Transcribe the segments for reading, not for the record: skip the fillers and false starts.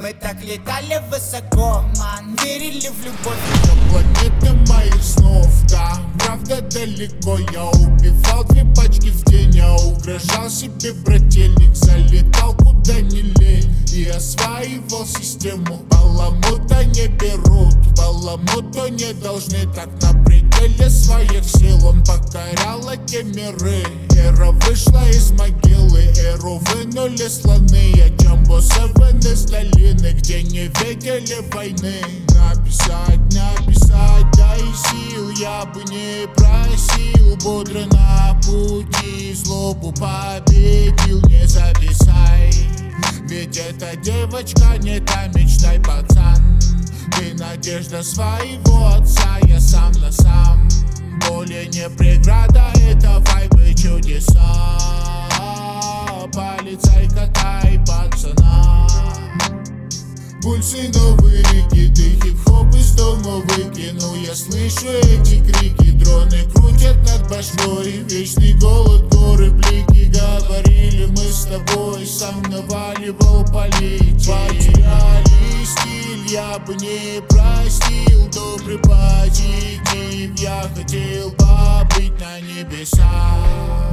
Мы так летали высоко, ман, верили в любовь. Планета моих снов, да, правда далеко. Я убивал 2 пачки в день, я угрожал себе брательник. Залетал куда не лень и осваивал систему. Баламута не берут, баламуту не должны. Так на пределе своих сил он покорял эти миры. Эра вышла из могилы, эру вынули слоны. Я Джамбо 7 из долины, где не видели войны. Написать, дай сил, я бы не просил. Бодро на пути, злобу победил, не зависай. Ведь эта девочка не та, мечтай, пацан. Ты надежда своего отца, я сам на сам. Более не преграда, это вайбы чудеса. Полицай, катай пацана. Пульсы, новые рекеты, хип-хоп из дома выкинул. Я слышу эти крики, дроны крутят над башкой. Вечный голод, горы, блики. Говорили мы с тобой, сам наваливал политик. Потеряли стиль, я бы не простил. Добрый позитив, я хотел побыть на небесах.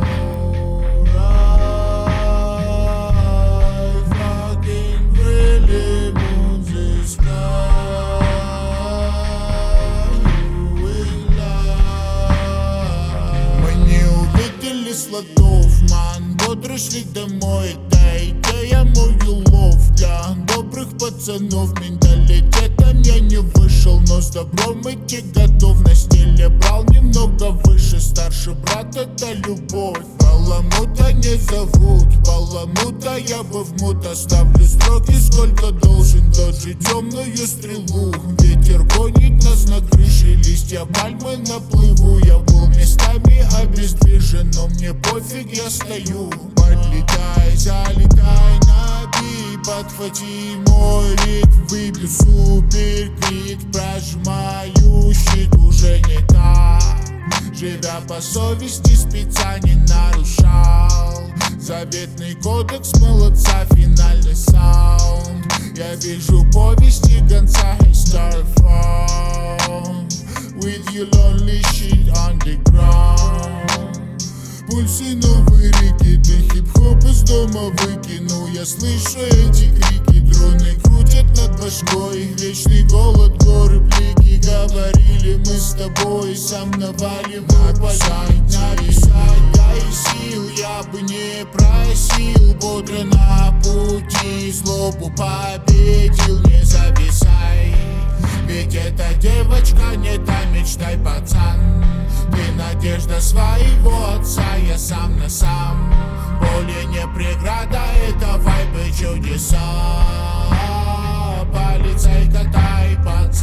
Слотов, ман, бодро шли домой. Дайте я мою лов для добрых пацанов. Менталитетом я не вышел, но с добром идти готов. На стиле брал немного выше, старший брат — это любовь. Баламута не зовут, баламута я бы в мут. Оставлю строки, сколько должен, даже темную стрелу. Ветер гонит нас на крыше, листья пальмы на плыву. Я был местами обездвижен, но мне пофиг, я стою. Подлетай, залетай на бит, подхвати мой ритм, выбью супер крик, прожимаю щит, уже не так. Живя по совести, спеца не нарушал. Заветный кодекс молодца, финальный саунд. Я вижу повести гонца и Starphone. With your lonely shit on the ground. Пульсы, новые рекеты, хип-хоп из дома выкинул. Я слышу эти крики, дроны крутят над башкой. Вечный голод, горы, блики. Говорили мы с тобой, сам наваливал политик. Написать, дай сил, я бы не просил. Бодро на пути, злобу победил, не зависай. Ведь эта девочка не та, мечтай, пацан. Ты надежда своего отца, я сам на сам. Более не преграда, это вайбы чудеса. Полицай, катай, пацан.